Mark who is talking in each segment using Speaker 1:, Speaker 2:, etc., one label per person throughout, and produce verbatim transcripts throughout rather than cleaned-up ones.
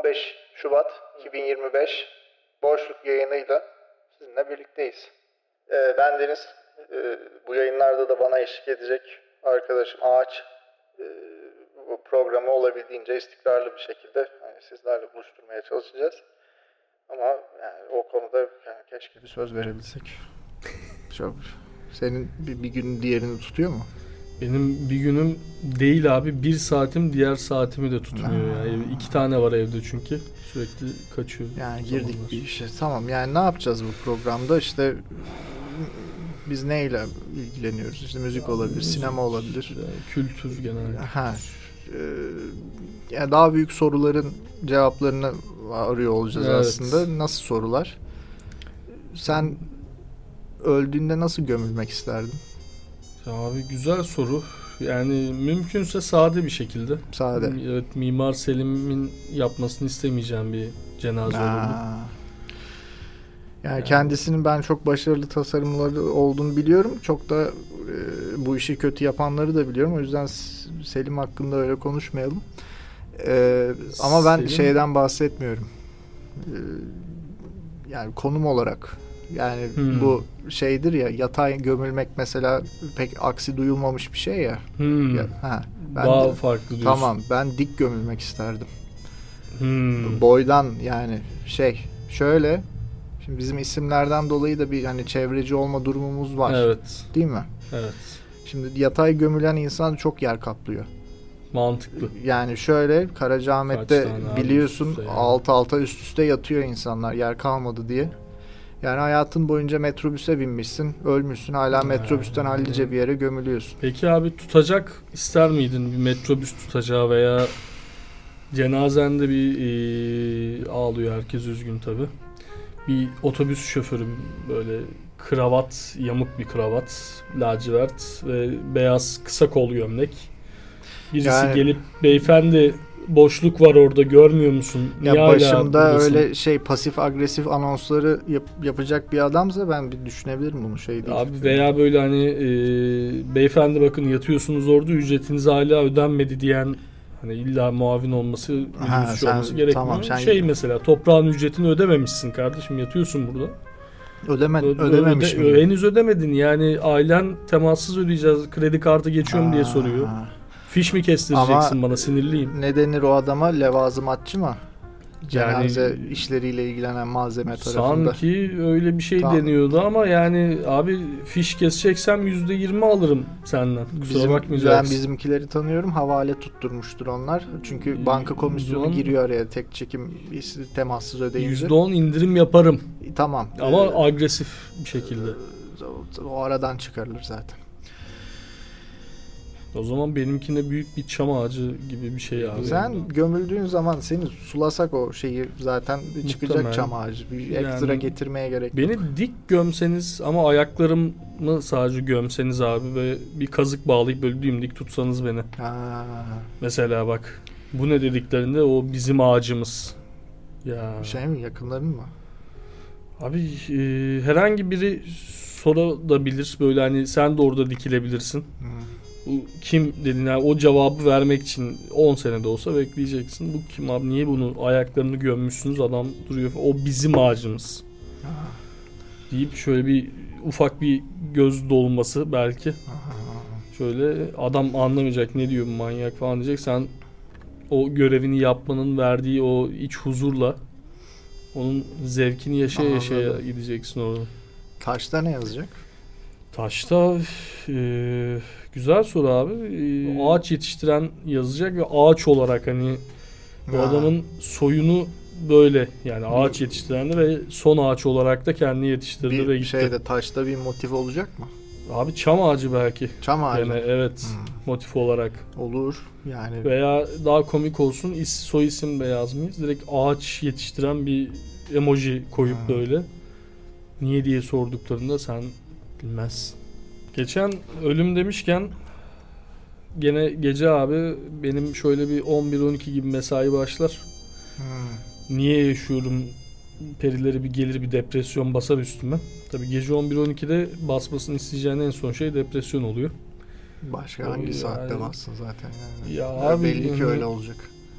Speaker 1: beş Şubat iki bin yirmi beş Boşluk yayınıyla sizinle birlikteyiz. Ee, ben Deniz. Ee, bu yayınlarda da bana eşlik edecek arkadaşım Ağaç. Ee, bu programı olabildiğince istikrarlı bir şekilde yani sizlerle buluşturmaya çalışacağız. Ama yani o konuda yani keşke bir söz verebilsek. Çok. Senin bir, bir günün diğerini tutuyor mu?
Speaker 2: Benim bir günüm değil abi. Bir saatim diğer saatimi de tutmuyor. Ha. Yani iki tane var evde çünkü. Sürekli kaçıyor.
Speaker 1: Yani girdik zamanlar. Bir işe. Tamam yani ne yapacağız bu programda? İşte biz neyle ilgileniyoruz? İşte müzik ya, olabilir, müzik, sinema olabilir.
Speaker 2: Yani kültür genelde.
Speaker 1: Ha. E, yani daha büyük soruların cevaplarını arıyor olacağız evet. Aslında. Nasıl sorular? Sen öldüğünde nasıl gömülmek isterdin?
Speaker 2: Ya abi güzel soru. Yani mümkünse sade bir şekilde.
Speaker 1: Sade.
Speaker 2: Evet, Mimar Selim'in yapmasını istemeyeceğim bir cenaze
Speaker 1: Aa.
Speaker 2: olurdu.
Speaker 1: Yani, yani kendisinin ben çok başarılı tasarımları olduğunu biliyorum. Çok da e, bu işi kötü yapanları da biliyorum. O yüzden Selim hakkında öyle konuşmayalım. E, ama ben Selim... şeyden bahsetmiyorum. E, yani konum olarak. Yani hmm. bu şeydir ya, yatay gömülmek mesela pek aksi duyulmamış bir şey ya.
Speaker 2: Hmm.
Speaker 1: ya ha, ben
Speaker 2: Daha
Speaker 1: de,
Speaker 2: farklı diyorsun.
Speaker 1: Tamam, ben dik gömülmek isterdim.
Speaker 2: Hmm.
Speaker 1: Boydan yani şey şöyle. Şimdi bizim isimlerden dolayı da bir hani çevreci olma durumumuz var.
Speaker 2: Evet.
Speaker 1: Değil mi?
Speaker 2: Evet.
Speaker 1: Şimdi yatay gömülen insan çok yer kaplıyor.
Speaker 2: Mantıklı.
Speaker 1: Yani şöyle Karacaahmet'te biliyorsun yani. alt alta üst üste yatıyor insanlar yer kalmadı diye. Yani hayatın boyunca metrobüse binmişsin, ölmüşsün, hala metrobüsten hallice bir yere gömülüyorsun.
Speaker 2: Peki abi tutacak ister miydin? Bir metrobüs tutacağı veya cenazende bir e, ağlıyor herkes üzgün tabii. Bir otobüs şoförü böyle kravat, yamuk bir kravat, lacivert ve beyaz kısa kol gömlek. Birisi yani, gelip beyefendi boşluk var orada görmüyor musun?
Speaker 1: Niye ya başımda öyle şey pasif agresif anonsları yap, yapacak bir adamsa ben bir düşünebilirim bunu şey değil.
Speaker 2: Abi veya böyle hani e, beyefendi bakın yatıyorsunuz orada ücretiniz hala ödenmedi diyen hani illa muavin olması, ha, sen, olması gerekmiyor. Tamam, sen... Şey mesela toprağın ücretini ödememişsin kardeşim yatıyorsun burada.
Speaker 1: Ödeme, Öde, ödememiş öde,
Speaker 2: mi? Henüz ödemedin yani ailen temassız ödeyeceğiz kredi kartı geçiyor mu diye soruyor. Fiş mi kestireceksin ama bana sinirliyim.
Speaker 1: Ne denir o adama? Levazımatçı mı? Cenaze yani, işleriyle ilgilenen malzeme tarafında.
Speaker 2: Sanki öyle bir şey tamam. deniyordu ama yani abi fiş keseceksem yüzde yirmi alırım senden. Kusura Bizim, bakmayacaksın.
Speaker 1: Ben bizimkileri tanıyorum. Havale tutturmuştur onlar. Çünkü banka komisyonu yüzde on giriyor araya tek çekim temassız ödeyince.
Speaker 2: yüzde on indirim yaparım.
Speaker 1: Tamam.
Speaker 2: Ama ee, agresif bir şekilde.
Speaker 1: O aradan çıkarılır zaten.
Speaker 2: O zaman benimkine büyük bir çam ağacı gibi bir şey abi.
Speaker 1: Sen yani. Gömüldüğün zaman seni sulasak o şeyi zaten muhtemelen çıkacak çam ağacı. Bir ekstra yani, getirmeye gerek
Speaker 2: beni
Speaker 1: yok.
Speaker 2: Beni dik gömseniz ama ayaklarımı sadece gömseniz abi ve bir kazık bağlayıp böyle dimdik tutsanız beni.
Speaker 1: Ha.
Speaker 2: Mesela bak bu ne dediklerinde o bizim ağacımız. Ya.
Speaker 1: Şey mi yakınların mı?
Speaker 2: Abi e, herhangi biri sorabilir böyle hani sen de orada dikilebilirsin. Hmm. Kim dedin yani o cevabı vermek için on senede olsa bekleyeceksin. Bu kim abi niye bunu ayaklarını gömmüşsünüz adam duruyor o bizim ağacımız ha. deyip şöyle bir ufak bir göz dolması belki ha. şöyle adam anlamayacak ne diyor bu manyak falan diyecek sen o görevini yapmanın verdiği o iç huzurla onun zevkini yaşaya yaşaya gideceksin orada.
Speaker 1: Taşta ne yazacak?
Speaker 2: Taşta e, güzel soru abi. E, ağaç yetiştiren yazacak ve ağaç olarak hani bu ha. adamın soyunu böyle yani ağaç yetiştirendi ve son ağaç olarak da kendini yetiştirdi
Speaker 1: bir
Speaker 2: ve gitti.
Speaker 1: Bir şeyde taşta bir motif olacak mı?
Speaker 2: Abi çam ağacı belki.
Speaker 1: Çam ağacı.
Speaker 2: Yani evet hmm. motif olarak.
Speaker 1: Olur yani.
Speaker 2: Veya daha komik olsun is, soy isim de yazmayız. Direkt ağaç yetiştiren bir emoji koyup hmm. böyle. Niye diye sorduklarında sen bilmez. Geçen ölüm demişken gene gece abi benim şöyle bir on bir on iki gibi mesai başlar. Hmm. Niye yaşıyorum perileri bir gelir bir depresyon basar üstüme. Tabii gece on bir on ikide basmasını isteyeceğin en son şey depresyon oluyor.
Speaker 1: Başka hangi yani, saatte bassın zaten yani.
Speaker 2: Ya abi,
Speaker 1: belli ki öyle olacak.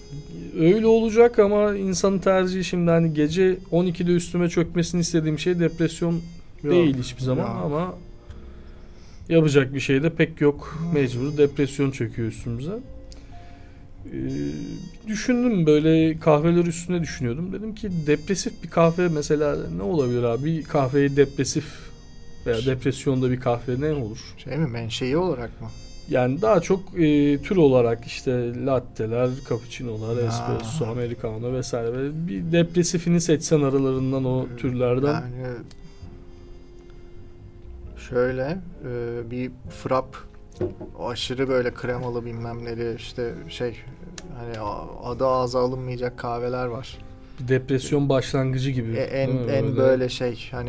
Speaker 2: Öyle olacak ama insanın tercihi şimdi hani gece on ikide üstüme çökmesini istediğim şey depresyon
Speaker 3: Yok,
Speaker 2: değil hiçbir zaman
Speaker 3: yok.
Speaker 2: ama yapacak bir şey de pek yok. Mecbur depresyon çöküyor üstümüze. Ee, düşündüm böyle kahveler üstüne düşünüyordum. Dedim ki depresif bir kahve mesela ne olabilir abi? Bir kahveyi depresif veya depresyonda bir kahve ne olur?
Speaker 3: Şey mi, menşei olarak mı?
Speaker 2: Yani daha çok e, tür olarak işte latteler, cappuccino'lar, espresso,
Speaker 3: Ha.
Speaker 2: americano vesaire. Böyle bir depresifini seçsen aralarından o türlerden.
Speaker 3: Yani şöyle e, bir frap, aşırı böyle kremalı bilmem neli işte şey, hani a- adı ağza alınmayacak kahveler var.
Speaker 2: Bir depresyon başlangıcı gibi.
Speaker 3: E, en
Speaker 2: değil mi?
Speaker 3: en böyle şey hani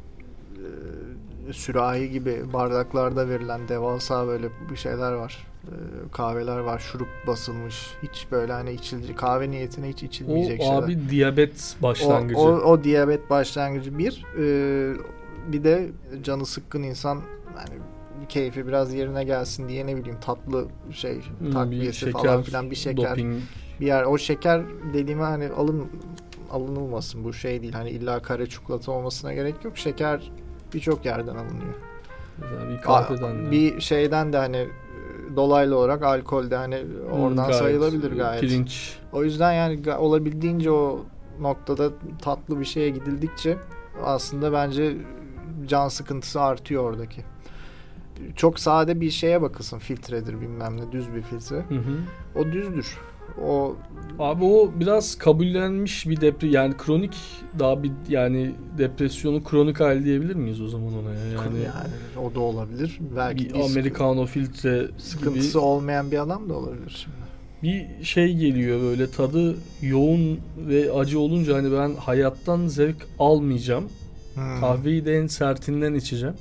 Speaker 3: e, sürahi gibi bardaklarda verilen devasa böyle bir şeyler var. E, kahveler var, şurup basılmış. Hiç böyle hani içilecek, kahve niyetine hiç içilmeyecek
Speaker 2: O
Speaker 3: şeyler.
Speaker 2: abi diyabet başlangıcı.
Speaker 3: O, o, o diyabet başlangıcı bir. Ee, bir de canı sıkkın insan yani keyfi biraz yerine gelsin diye ne bileyim tatlı şey
Speaker 2: Hmm, bir
Speaker 3: takviyesi
Speaker 2: şeker,
Speaker 3: falan filan bir şeker.
Speaker 2: doping.
Speaker 3: Bir yer o şeker dediğime hani alın alınılmasın, bu şey değil. Hani illa kare çikolata olmasına gerek yok. Şeker birçok yerden alınıyor.
Speaker 2: Mesela bir kahveden de.
Speaker 3: Bir şeyden de hani dolaylı olarak alkolde hani oradan
Speaker 2: Hmm, gayet,
Speaker 3: sayılabilir gayet.
Speaker 2: Pirinç.
Speaker 3: O yüzden yani ga- olabildiğince o noktada tatlı bir şeye gidildikçe aslında bence can sıkıntısı artıyor oradaki. Çok sade bir şeye bakılsın, filtredir bilmem ne, düz bir filtre.
Speaker 2: Hı hı.
Speaker 3: O düzdür. O
Speaker 2: Abi o biraz kabullenmiş bir depre yani kronik daha bir yani depresyonu kronik hali diyebilir miyiz o zaman ona ya? Yani,
Speaker 3: yani o da olabilir. Belki
Speaker 2: bir
Speaker 3: bir
Speaker 2: Americano filtre
Speaker 3: sıkıntısı
Speaker 2: gibi
Speaker 3: olmayan bir adam da olabilir şimdi.
Speaker 2: bir şey geliyor böyle tadı yoğun ve acı olunca hani ben hayattan zevk almayacağım.
Speaker 3: Hmm.
Speaker 2: Kahveyi de en sertinden içeceğim.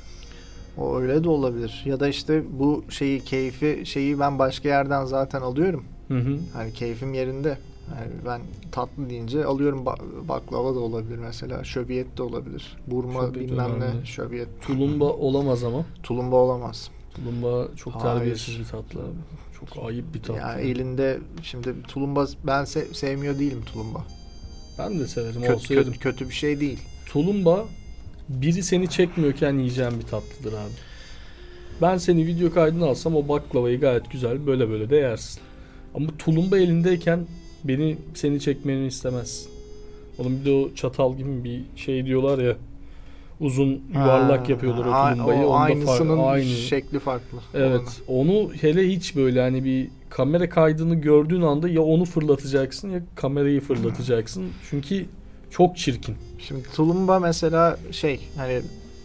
Speaker 3: O öyle de olabilir. Ya da işte bu şeyi, keyfi şeyi ben başka yerden zaten alıyorum.
Speaker 2: Hı hı.
Speaker 3: Hani keyfim yerinde. Yani ben tatlı deyince alıyorum, ba- baklava da olabilir mesela, şöbiyet de olabilir. Burma
Speaker 2: Şöbiyet
Speaker 3: bilmem
Speaker 2: önemli.
Speaker 3: ne, şöbiyet.
Speaker 2: Tulumba olamaz ama.
Speaker 3: Tulumba olamaz.
Speaker 2: Tulumba çok
Speaker 3: Hayır.
Speaker 2: terbiyesiz bir tatlı abi. Çok ayıp bir tatlı.
Speaker 3: Yani elinde şimdi tulumba, ben se- sevmiyor değilim tulumba.
Speaker 2: Ben de severim.
Speaker 3: Kötü,
Speaker 2: olsa yerim.
Speaker 3: kötü, kötü bir şey değil.
Speaker 2: Tulumba biri seni çekmiyorken yiyeceğin bir tatlıdır abi. Ben seni video kaydını alsam o baklavayı gayet güzel böyle böyle de yersin. Ama tulumba elindeyken beni seni çekmeni istemezsin. Onun bir de o çatal gibi bir şey diyorlar ya, uzun yuvarlak
Speaker 3: Ha,
Speaker 2: yapıyorlar o
Speaker 3: a-
Speaker 2: tulumbayı.
Speaker 3: o
Speaker 2: Onda
Speaker 3: aynısının
Speaker 2: fark- aynı.
Speaker 3: şekli farklı.
Speaker 2: Evet. Onu hele hiç böyle hani bir kamera kaydını gördüğün anda ya onu fırlatacaksın ya kamerayı fırlatacaksın. Çünkü çok çirkin.
Speaker 3: Şimdi tulumba mesela şey hani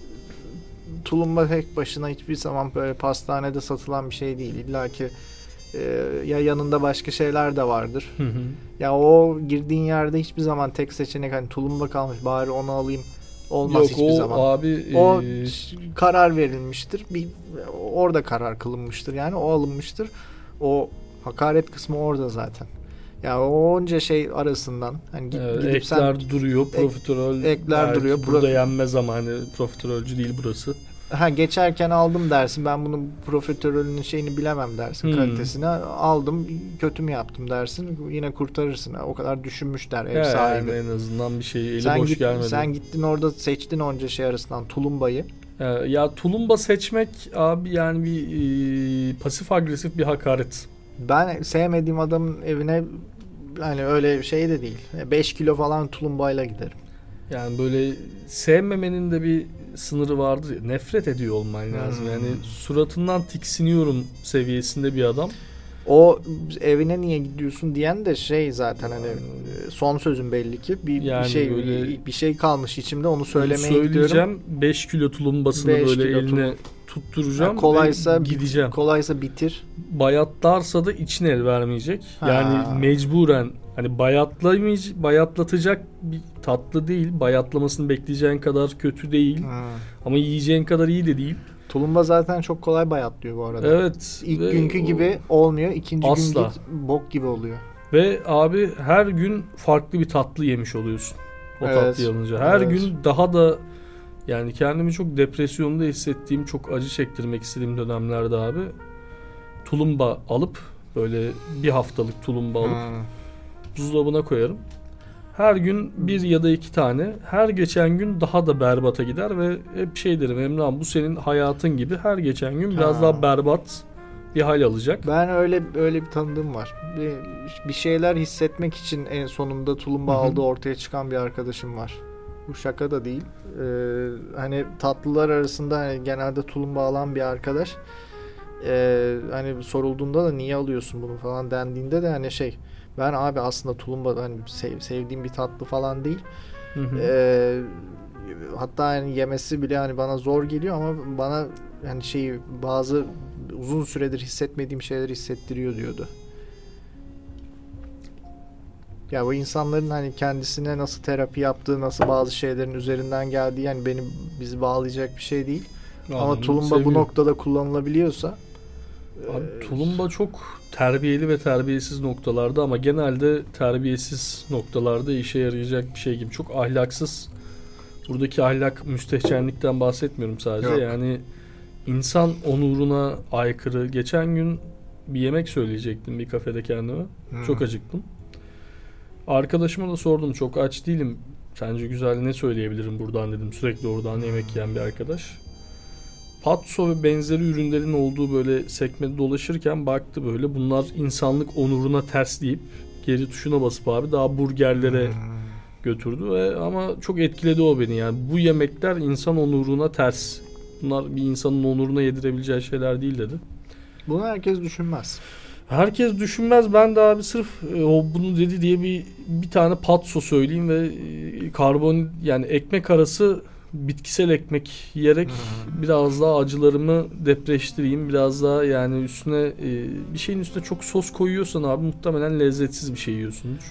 Speaker 3: tulumba tek başına hiçbir zaman böyle pastanede satılan bir şey değil. İlla ki e, ya yanında başka şeyler de vardır.
Speaker 2: Hı hı.
Speaker 3: Ya o girdiğin yerde hiçbir zaman tek seçenek hani tulumba kalmış bari onu alayım olmaz
Speaker 2: Yok
Speaker 3: hiçbir
Speaker 2: o
Speaker 3: zaman.
Speaker 2: abi
Speaker 3: O
Speaker 2: e,
Speaker 3: karar verilmiştir. Bir orada karar kılınmıştır. Yani o alınmıştır. O hakaret kısmı orada zaten. Ya o onca şey arasından hani git,
Speaker 2: evet,
Speaker 3: gidip
Speaker 2: ekler
Speaker 3: sen
Speaker 2: duruyor, profiterol
Speaker 3: ekler
Speaker 2: belki
Speaker 3: duruyor,
Speaker 2: burada
Speaker 3: profi-
Speaker 2: yenmez ama hani profiterolcü değil burası.
Speaker 3: ha geçerken aldım dersin. Ben bunun profiterolünün şeyini bilemem dersin,
Speaker 2: Hmm.
Speaker 3: kalitesini. Aldım, kötü mü yaptım dersin. Yine kurtarırsın. O kadar düşünmüşler ev
Speaker 2: Yani
Speaker 3: sahibi.
Speaker 2: en azından bir şey eli
Speaker 3: Sen
Speaker 2: boş
Speaker 3: git,
Speaker 2: gelmedi.
Speaker 3: sen gittin orada seçtin onca şey arasından tulumbayı.
Speaker 2: Ee, ya tulumba seçmek abi yani bir e, pasif agresif bir hakaret.
Speaker 3: Ben sevmediğim adamın evine hani öyle şey de değil. beş kilo falan tulumbayla giderim.
Speaker 2: Yani böyle sevmemenin de bir sınırı vardır ya. Nefret ediyor olman lazım.
Speaker 3: Hmm.
Speaker 2: Yani suratından tiksiniyorum seviyesinde bir adam.
Speaker 3: O evine niye gidiyorsun diyen de şey zaten hani e, son sözüm belli ki bir, bir
Speaker 2: Yani
Speaker 3: şey
Speaker 2: böyle-
Speaker 3: bir şey kalmış içimde, onu
Speaker 2: Onu
Speaker 3: söylemeye
Speaker 2: söyleyeceğim.
Speaker 3: gidiyorum.
Speaker 2: beş kilo tulumbasını
Speaker 3: Beş
Speaker 2: böyle
Speaker 3: kilo
Speaker 2: eline
Speaker 3: tulum-
Speaker 2: tutturacağım
Speaker 3: Ha, kolaysa
Speaker 2: ve gideceğim.
Speaker 3: Kolaysa bitir.
Speaker 2: Bayatlarsa da için el vermeyecek.
Speaker 3: Ha.
Speaker 2: Yani mecburen hani bayatlamayacak, bayatlatacak bir tatlı değil. Bayatlamasını bekleyeceğin kadar kötü değil.
Speaker 3: Hmm.
Speaker 2: Ama yiyeceğin kadar iyi de değil.
Speaker 3: Tulumba zaten çok kolay bayatlıyor bu arada.
Speaker 2: Evet.
Speaker 3: İlk
Speaker 2: ve
Speaker 3: günkü
Speaker 2: o-
Speaker 3: gibi olmuyor. İkinci
Speaker 2: Asla.
Speaker 3: gün git bok gibi oluyor.
Speaker 2: Ve abi her gün farklı bir tatlı yemiş oluyorsun. O
Speaker 3: Evet.
Speaker 2: tatlıyı alınca. Her
Speaker 3: Evet.
Speaker 2: gün daha da yani kendimi çok depresyonda hissettiğim, çok acı çektirmek istediğim dönemlerde abi tulumba alıp Böyle bir haftalık tulumba alıp
Speaker 3: Hmm.
Speaker 2: buzdolabına koyarım. Her gün bir ya da iki tane. Her geçen gün daha da berbata gider ve hep şey derim, Emrah bu senin hayatın gibi her geçen gün biraz
Speaker 3: Ha.
Speaker 2: daha berbat bir hal alacak.
Speaker 3: Ben öyle öyle bir tanıdığım var. Bir, bir şeyler hissetmek için en sonunda tulumba
Speaker 2: Hı hı.
Speaker 3: aldığı ortaya çıkan bir arkadaşım var. Bu şaka da değil. Ee, hani tatlılar arasında hani genelde tulumba alan bir arkadaş. Ee, hani sorulduğunda da niye alıyorsun bunu falan dendiğinde de hani şey, ben abi aslında tulumba hani sev, sevdiğim bir tatlı falan değil.
Speaker 2: Hı hı.
Speaker 3: Ee, hatta yani yemesi bile hani bana zor geliyor ama bana yani şeyi bazı uzun süredir hissetmediğim şeyleri hissettiriyor diyordu. Ya bu insanların hani kendisine nasıl terapi yaptığı, nasıl bazı şeylerin üzerinden geldiği yani beni bizi bağlayacak bir şey değil. Ama
Speaker 2: Adamı
Speaker 3: tulumba
Speaker 2: seviyor.
Speaker 3: bu noktada kullanılabiliyorsa
Speaker 2: Abi,
Speaker 3: e,
Speaker 2: tulumba çok terbiyeli ve terbiyesiz noktalarda ama genelde terbiyesiz noktalarda işe yarayacak bir şey gibi. Çok ahlaksız. Buradaki ahlak müstehcenlikten bahsetmiyorum sadece.
Speaker 3: Yok.
Speaker 2: Yani insan onuruna aykırı. Geçen gün bir yemek söyleyecektim bir kafede kendime.
Speaker 3: hmm.
Speaker 2: Çok acıktım. Arkadaşıma da sordum, çok aç değilim. Sence güzel ne söyleyebilirim buradan dedim. Sürekli oradan yemek yiyen bir arkadaş. Patso ve benzeri ürünlerin olduğu böyle sekmede dolaşırken baktı böyle. Bunlar insanlık onuruna ters deyip geri tuşuna basıp abi daha burgerlere
Speaker 3: Hmm.
Speaker 2: götürdü ve ama çok etkiledi o beni yani. Bu yemekler insan onuruna ters. Bunlar bir insanın onuruna yedirebileceği şeyler değil dedi.
Speaker 3: Bunu herkes düşünmez.
Speaker 2: Herkes düşünmez. Ben de abi sırf e, o bunu dedi diye bir bir tane patso söyleyeyim ve e, karbon yani ekmek arası bitkisel ekmek yiyerek
Speaker 3: Hmm.
Speaker 2: biraz daha acılarımı depreştireyim. Biraz daha yani üstüne e, bir şeyin üstüne çok sos koyuyorsan abi muhtemelen lezzetsiz bir şey yiyorsundur.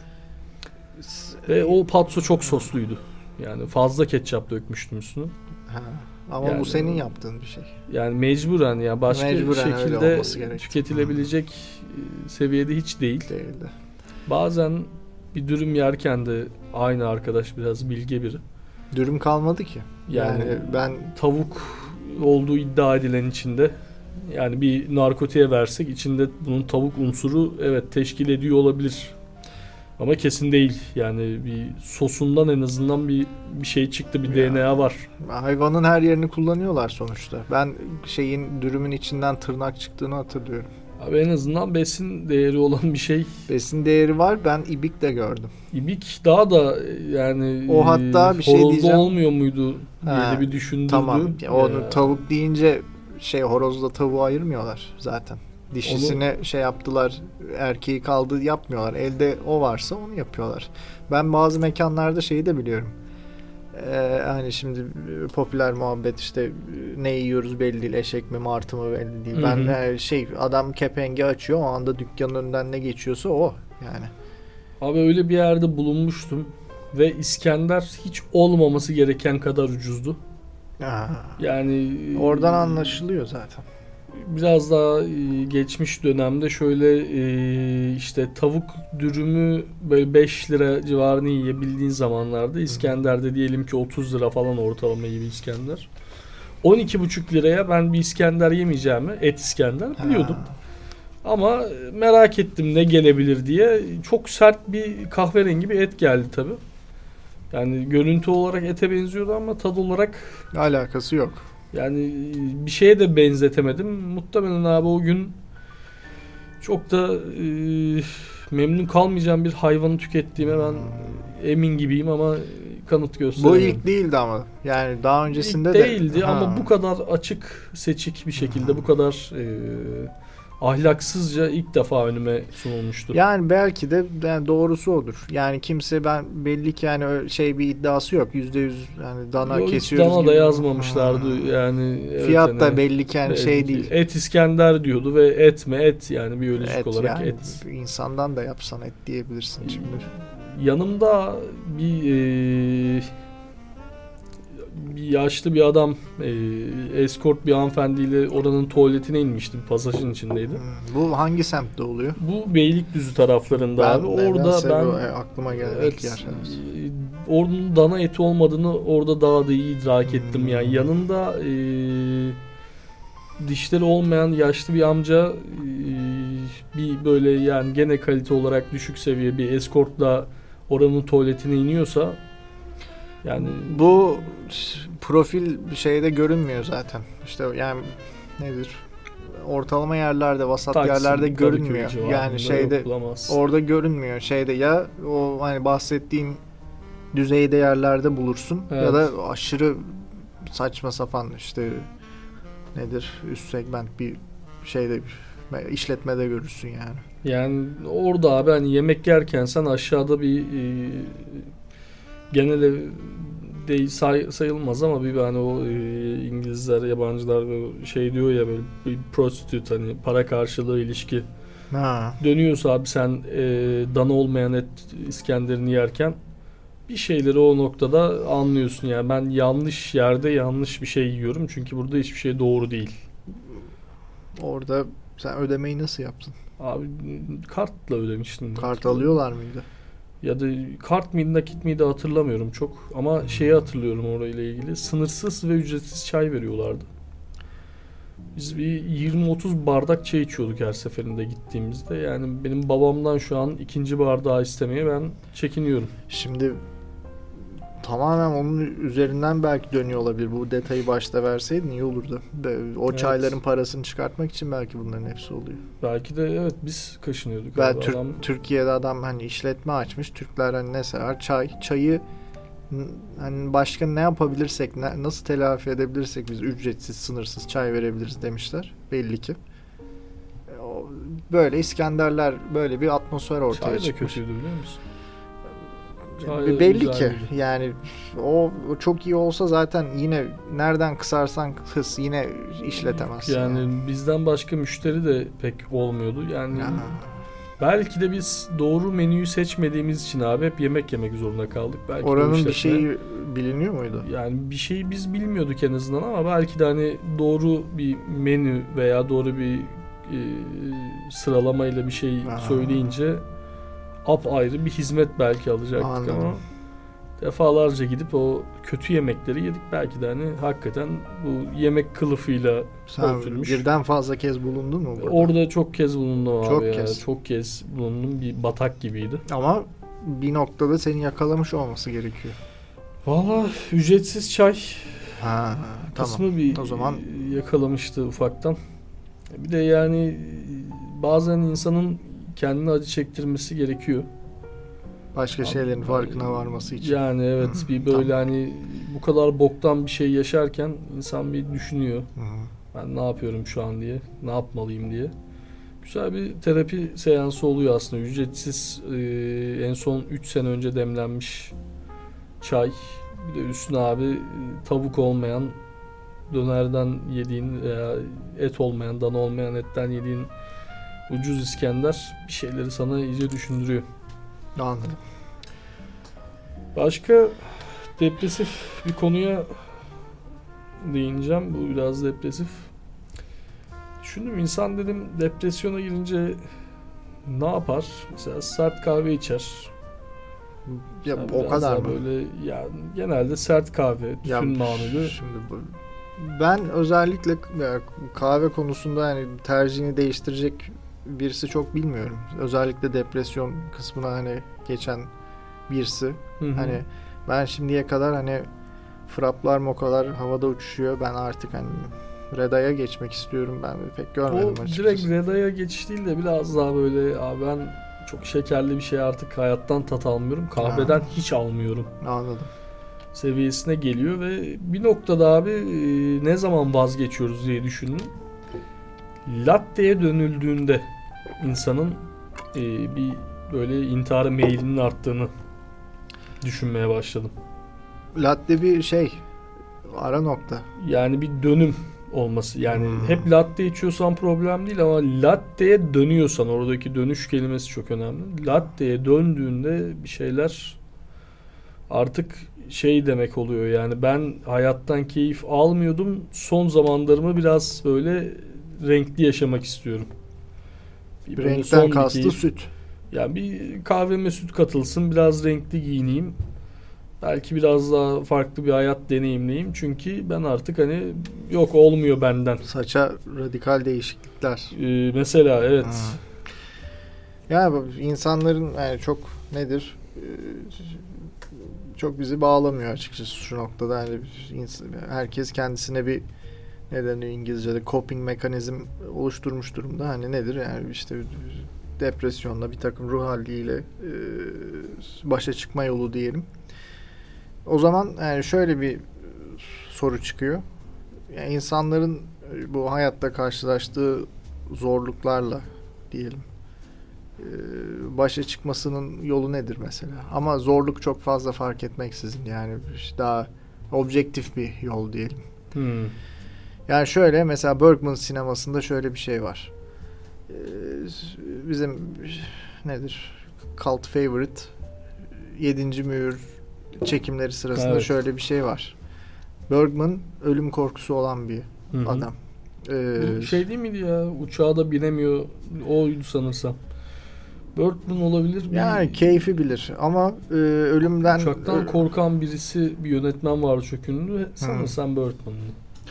Speaker 2: Ve o patso çok sosluydu. Yani fazla ketçap dökmüştüm üstüne.
Speaker 3: Ha. Ama
Speaker 2: Yani-
Speaker 3: bu senin yaptığın bir şey.
Speaker 2: Yani mecburen ya başka
Speaker 3: Mecburen öyle
Speaker 2: şekilde
Speaker 3: olması gerekti.
Speaker 2: tüketilebilecek e, seviyede hiç değil.
Speaker 3: Değildi.
Speaker 2: Bazen bir dürüm yerken de aynı arkadaş biraz bilge biri.
Speaker 3: Dürüm kalmadı ki. Yani,
Speaker 2: Yani,
Speaker 3: ben
Speaker 2: tavuk olduğu iddia edilen içinde yani bir narkotiğe versek içinde bunun tavuk unsuru evet teşkil ediyor olabilir. Ama kesin değil. Yani bir sosundan en azından bir bir şey çıktı, bir
Speaker 3: Ya.
Speaker 2: D N A var.
Speaker 3: hayvanın her yerini kullanıyorlar sonuçta. Ben şeyin dürümün içinden tırnak çıktığını hatırlıyorum.
Speaker 2: Abi en azından besin değeri olan bir şey.
Speaker 3: Besin değeri var. Ben ibik de gördüm.
Speaker 2: İbik daha da yani
Speaker 3: O hatta bir şey
Speaker 2: horozda
Speaker 3: diyeceğim.
Speaker 2: olmuyor muydu diye
Speaker 3: Ha,
Speaker 2: de bir düşündürdü.
Speaker 3: Tamam. Ya onu
Speaker 2: Ya.
Speaker 3: tavuk deyince şey horozla tavuğu ayırmıyorlar zaten. Dişisine şey yaptılar, erkeği kaldı yapmıyorlar. Elde o varsa onu yapıyorlar. Ben bazı mekanlarda şeyi de biliyorum. Ee, hani şimdi e, popüler muhabbet işte e, ne yiyoruz belli değil, eşek mi martı mı belli değil.
Speaker 2: Hı
Speaker 3: Ben
Speaker 2: hı.
Speaker 3: e, şey adam kepengi açıyor, o anda dükkanın önünden ne geçiyorsa o yani.
Speaker 2: Abi öyle bir yerde bulunmuştum ve İskender hiç olmaması gereken kadar ucuzdu.
Speaker 3: Aa,
Speaker 2: Yani
Speaker 3: oradan anlaşılıyor zaten.
Speaker 2: biraz daha e, geçmiş dönemde şöyle e, işte tavuk dürümü böyle beş lira civarını yiyebildiğin zamanlarda İskender'de diyelim ki otuz lira falan ortalama iyi bir İskender. on iki buçuk liraya ben bir İskender yemeyeceğimi, et İskender biliyordum.
Speaker 3: Ha.
Speaker 2: Ama merak ettim ne gelebilir diye. Çok sert bir kahverengi bir et geldi tabi. Yani görüntü olarak ete benziyordu ama tad olarak
Speaker 3: Alakası yok.
Speaker 2: yani bir şeye de benzetemedim. Muhtemelen abi o gün çok da e, memnun kalmayacağım bir hayvanı tükettiğime ben emin gibiyim ama kanıt
Speaker 3: Bu
Speaker 2: gösteremiyorum.
Speaker 3: ilk değildi ama. Yani daha öncesinde
Speaker 2: İlk
Speaker 3: de
Speaker 2: değildi
Speaker 3: Ha.
Speaker 2: ama bu kadar açık seçik bir şekilde bu kadar e, ahlaksızca ilk defa önüme sunulmuştu.
Speaker 3: Yani belki de yani doğrusu odur. Yani kimse ben belli ki yani öyle şey bir iddiası yok. Yüzde yüz yani dana
Speaker 2: Yok, hiç
Speaker 3: kesiyoruz
Speaker 2: dana
Speaker 3: gibi.
Speaker 2: da yazmamışlardı
Speaker 3: Hmm.
Speaker 2: yani. Evet,
Speaker 3: Fiyat da
Speaker 2: hani,
Speaker 3: belli ki yani şey
Speaker 2: evet,
Speaker 3: değil.
Speaker 2: Et İskender diyordu ve et mi et yani biyolojik
Speaker 3: Et
Speaker 2: olarak
Speaker 3: yani
Speaker 2: et.
Speaker 3: insandan da yapsan et diyebilirsin şimdi.
Speaker 2: Yanımda bir e, bir yaşlı bir adam e, eskort bir hanımefendiyle oranın tuvaletine inmişti. Pasajın içindeydi.
Speaker 3: Hmm, Bu hangi semtte oluyor?
Speaker 2: Bu Beylikdüzü taraflarında
Speaker 3: Ben
Speaker 2: abi. Orada
Speaker 3: nedense
Speaker 2: ben
Speaker 3: bu, e, aklıma gelen
Speaker 2: evet,
Speaker 3: ilk yer. Evet.
Speaker 2: e, Onun dana eti olmadığını orada daha da iyi idrak ettim.
Speaker 3: Hmm.
Speaker 2: Yani yanında e, dişleri olmayan yaşlı bir amca e, bir böyle yani gene kalite olarak düşük seviye bir eskortla oranın tuvaletine iniyorsa yani
Speaker 3: bu profil şeyde görünmüyor zaten. İşte yani nedir? Ortalama yerlerde, vasat
Speaker 2: Taksim,
Speaker 3: yerlerde
Speaker 2: Kadıköy
Speaker 3: görünmüyor.
Speaker 2: civarında
Speaker 3: Yani şeyde
Speaker 2: yok, bulamazsın.
Speaker 3: orada görünmüyor. Şeyde ya o hani bahsettiğin düzeyde yerlerde bulursun
Speaker 2: Evet.
Speaker 3: ya da aşırı saçma sapan işte nedir? Üst segment bir şeyde işletmede görürsün yani.
Speaker 2: Yani orada abi hani yemek yerken sen aşağıda bir e, genel ev değil say, sayılmaz ama bir hani o e, İngilizler, yabancılar böyle şey diyor ya böyle bir prostitute hani para karşılığı ilişki
Speaker 3: Ha.
Speaker 2: dönüyorsa abi sen e, dana olmayan et İskender'ini yerken bir şeyleri o noktada anlıyorsun yani ben yanlış yerde yanlış bir şey yiyorum çünkü burada hiçbir şey doğru değil.
Speaker 3: Orada sen ödemeyi nasıl yaptın?
Speaker 2: Abi kartla ödemiştim.
Speaker 3: Kart alıyorlar mıydı?
Speaker 2: Ya da kart mıydı nakit miydi hatırlamıyorum çok ama şeyi hatırlıyorum orayla ilgili sınırsız ve ücretsiz çay veriyorlardı. Biz bir yirmi otuz bardak çay içiyorduk her seferinde gittiğimizde yani benim babamdan şu an ikinci bardağı istemeye ben çekiniyorum.
Speaker 3: Şimdi tamamen onun üzerinden belki dönüyor olabilir. Bu detayı başta verseydin iyi olurdu. De, o
Speaker 2: Evet.
Speaker 3: çayların parasını çıkartmak için belki bunların hepsi oluyor.
Speaker 2: Belki de evet biz kaşınıyorduk.
Speaker 3: Ben
Speaker 2: abi.
Speaker 3: Türk,
Speaker 2: Adam,
Speaker 3: Türkiye'de adam hani işletme açmış. Türkler hani ne sever? Çay. Çayı n- hani başka ne yapabilirsek, ne, nasıl telafi edebilirsek biz ücretsiz, sınırsız çay verebiliriz demişler. Belli ki. E, o- Böyle İskenderler böyle bir atmosfer ortaya
Speaker 2: çay da
Speaker 3: çıkmış.
Speaker 2: kötüydü biliyor musun?
Speaker 3: Be-
Speaker 2: Çay
Speaker 3: Belli
Speaker 2: güzel
Speaker 3: ki
Speaker 2: değil.
Speaker 3: yani o, o çok iyi olsa zaten yine nereden kısarsan kıs yine işletemezsin.
Speaker 2: Yani bizden başka müşteri de pek olmuyordu. Yani
Speaker 3: Ya.
Speaker 2: belki de biz doğru menüyü seçmediğimiz için abi hep yemek yemek zorunda kaldık. Belki de o
Speaker 3: Oranın bir
Speaker 2: işletme-
Speaker 3: şeyi biliniyor muydu?
Speaker 2: Yani bir şeyi biz bilmiyorduk en azından ama belki de hani doğru bir menü veya doğru bir e, sıralamayla bir şey
Speaker 3: Aha.
Speaker 2: söyleyince apayrı bir hizmet belki alacaktık
Speaker 3: Anladım.
Speaker 2: ama defalarca gidip o kötü yemekleri yedik. Belki de hani hakikaten bu yemek kılıfıyla
Speaker 3: Sen
Speaker 2: örtülmüş.
Speaker 3: birden fazla kez bulundun mu burada?
Speaker 2: Orada çok kez bulundum abi
Speaker 3: Çok
Speaker 2: ya.
Speaker 3: kez.
Speaker 2: Çok kez bulundum. Bir batak gibiydi.
Speaker 3: Ama bir noktada seni yakalamış olması gerekiyor.
Speaker 2: Valla ücretsiz çay
Speaker 3: Ha,
Speaker 2: kısmı
Speaker 3: tamam.
Speaker 2: bir
Speaker 3: O zaman-
Speaker 2: yakalamıştı ufaktan. Bir de yani bazen insanın kendine acı çektirmesi gerekiyor.
Speaker 3: Başka
Speaker 2: Abi,
Speaker 3: şeylerin farkına varması için.
Speaker 2: Yani evet
Speaker 3: Hı,
Speaker 2: bir böyle
Speaker 3: tamam.
Speaker 2: hani bu kadar boktan bir şey yaşarken insan bir düşünüyor.
Speaker 3: Hı.
Speaker 2: Ben ne yapıyorum şu an diye, ne yapmalıyım diye. Güzel bir terapi seansı oluyor aslında. Ücretsiz e, en son üç sene önce demlenmiş çay. Bir de üstüne abi e, tavuk olmayan dönerden yediğin veya et olmayan, dana olmayan etten yediğin ucuz İskender bir şeyleri sana iyice düşündürüyor.
Speaker 3: Anladım.
Speaker 2: Başka depresif bir konuya değineceğim. Bu biraz depresif. Düşündüm insan dedim depresyona girince ne yapar? Mesela sert kahve içer.
Speaker 3: Ya
Speaker 2: Yani
Speaker 3: o
Speaker 2: biraz
Speaker 3: kadar
Speaker 2: daha
Speaker 3: mı?
Speaker 2: Böyle yani genelde sert kahve,
Speaker 3: Ya,
Speaker 2: tütün mamülü.
Speaker 3: Şimdi bu, ben özellikle ya, kahve konusunda yani tercihini değiştirecek birisi çok bilmiyorum. Özellikle depresyon kısmına hani geçen birisi.
Speaker 2: Hı hı.
Speaker 3: Hani ben şimdiye kadar hani fraplar mokalar havada uçuşuyor. Ben artık hani Reda'ya geçmek istiyorum. Ben pek görmedim
Speaker 2: o
Speaker 3: açıkçası.
Speaker 2: direkt Reda'ya geçiş değil de biraz daha böyle abi ben çok şekerli bir şey artık hayattan tat almıyorum. Kahveden
Speaker 3: Ha.
Speaker 2: hiç almıyorum
Speaker 3: Anladım.
Speaker 2: seviyesine geliyor ve bir noktada abi e, ne zaman vazgeçiyoruz diye düşündüm. Latte'ye dönüldüğünde insanın e, bir böyle intihara meylinin arttığını düşünmeye başladım.
Speaker 3: Latte bir şey ara nokta.
Speaker 2: Yani bir dönüm olması. Yani
Speaker 3: Hmm.
Speaker 2: hep latte içiyorsan problem değil ama latte'ye dönüyorsan oradaki dönüş kelimesi çok önemli. Latte'ye döndüğünde bir şeyler artık şey demek oluyor yani ben hayattan keyif almıyordum. Son zamanlarımı biraz böyle renkli yaşamak istiyorum. Bir böyle son
Speaker 3: Renkten
Speaker 2: bir
Speaker 3: kastı
Speaker 2: keyif.
Speaker 3: süt.
Speaker 2: Yani bir kahveme süt katılsın, biraz renkli giyineyim. Belki biraz daha farklı bir hayat deneyimleyeyim. Çünkü ben artık hani yok olmuyor benden.
Speaker 3: Saça radikal değişiklikler.
Speaker 2: Ee, mesela evet.
Speaker 3: Ha. Ya insanların yani çok nedir? Çok bizi bağlamıyor açıkçası şu noktada. Yani herkes kendisine bir neden İngilizce'de coping mekanizm oluşturmuş durumda. Hani nedir? Yani işte depresyonla bir takım ruh haliyle başa çıkma yolu diyelim. O zaman yani şöyle bir soru çıkıyor. Yani insanların bu hayatta karşılaştığı zorluklarla diyelim başa çıkmasının yolu nedir mesela? Ama zorluk çok fazla fark etmeksizin yani daha objektif bir yol diyelim.
Speaker 2: Hmm.
Speaker 3: Yani şöyle mesela Bergman sinemasında şöyle bir şey var. Bizim nedir? Cult favorite Yedinci Mühür çekimleri sırasında evet. Şöyle bir şey var. Bergman ölüm korkusu olan bir Hı-hı. adam.
Speaker 2: Ee, şey değil miydi ya? Uçağa da binemiyor. Oydu sanırsam. Bergman olabilir mi?
Speaker 3: Yani keyfi bilir ama e, ölümden...
Speaker 2: Uçaktan ö- korkan birisi, bir yönetmen vardı çok ünlü. Sanırsam Bergman'dı.